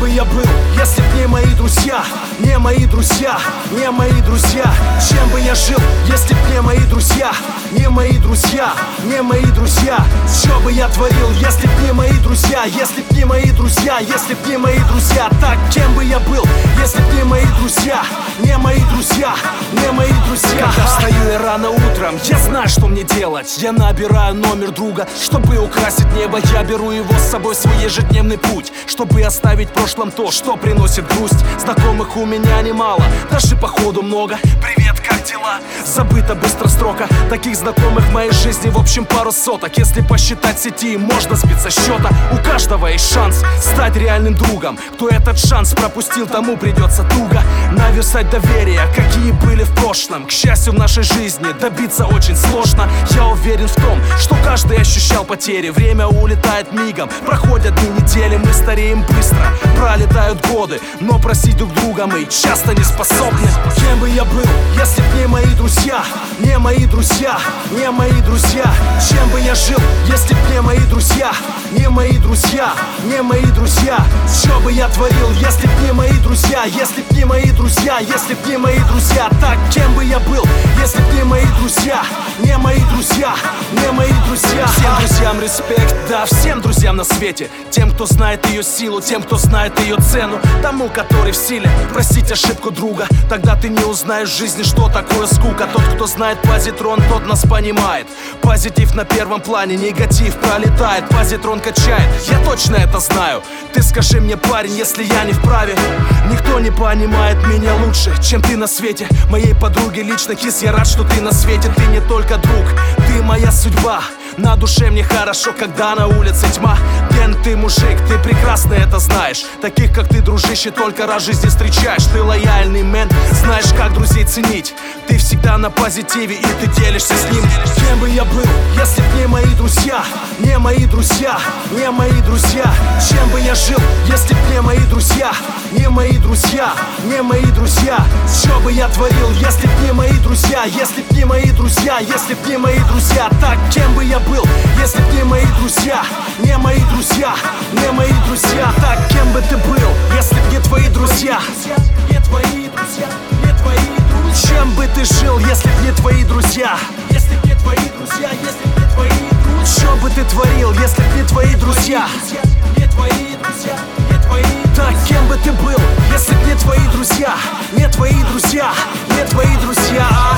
бы я был, если б не мои друзья? Не мои друзья, не мои друзья. Чем бы я жил, если б не мои друзья? Не мои друзья, не мои друзья. Что бы я творил, если б не мои друзья? Если б не мои друзья, если б не мои друзья. Так кем бы я был, если б не мои друзья? Не мои друзья, не мои друзья. Когда встаю я рано утром, я знаю, что мне делать. Я набираю номер друга, чтобы украсить небо. Я беру его с собой в свой ежедневный путь, чтобы оставить в прошлом то, что приносит грусть. Знакомых у меня немало, даже походу много. Привет, как дела? Забыто быстро строка. Таких знакомых в моей жизни в общем пару соток. Если посчитать сети, можно сбить со счета. У каждого есть шанс стать реальным другом. Кто этот шанс пропустил, тому придется туго наверстать доверие, какие были в прошлом. К счастью, в нашей жизни добиться очень сложно. Я уверен в том, что каждый ощущал потери. Время улетает мигом, проходят дни, недели. Мы стареем быстро, пролетают годы, но просить друг друга мы часто не способны. Кем бы я был, если б не мои друзья? Не мои друзья, не мои друзья. Чем бы я жил, если б не мои друзья? Не мои друзья, не мои друзья. Что бы я творил, если б не мои друзья? Если б не мои друзья, если б не мои друзья. Так кем бы я был, если б не мои друзья? Не мои друзья, не мои друзья. Всем друзьям респект, да, всем друзьям на свете. Тем, кто знает ее силу, тем, кто знает ее цену. Тому, который в силе простить ошибку друга. Тогда ты не узнаешь в жизни, что такое скука. Тот, кто знает позитрон, тот нас понимает. Позитив на первом плане, негатив пролетает. Позитрон качает, я точно это знаю. Ты скажи мне, парень, если я не вправе. Никто не понимает меня лучше, чем ты на свете. Моей подруге лично кис, я рад, что ты на свете. Ты не только друг, ты моя судьба. На душе мне хорошо, когда на улице тьма. Ген, ты мужик, ты прекрасно это знаешь. Таких, как ты, дружище, только раз в жизни встречаешь. Ты лояльный мэн, знаешь, как друзей ценить. Ты всегда на позитиве, и ты делишься с ним. Кем бы я был, если б не мои друзья? Не мои друзья, не мои друзья. Чем бы я жил, если б не мои друзья? Не мои друзья, не мои друзья. Что бы я творил, если б не мои друзья? Если б не мои друзья, если б не мои друзья. Так кем бы я был, если б не мои друзья? Не мои друзья, не мои друзья. Так кем бы ты был, если б не твои друзья? Не твои друзья, не твои друзья. Чем бы ты жил, если б не твои друзья? Если б не твои друзья, если б не твои друзья. Что бы ты творил, если б не твои друзья? Не твои друзья, не твои друзья. Так кем бы ты был, если б не твои друзья? Не твои друзья, не твои друзья.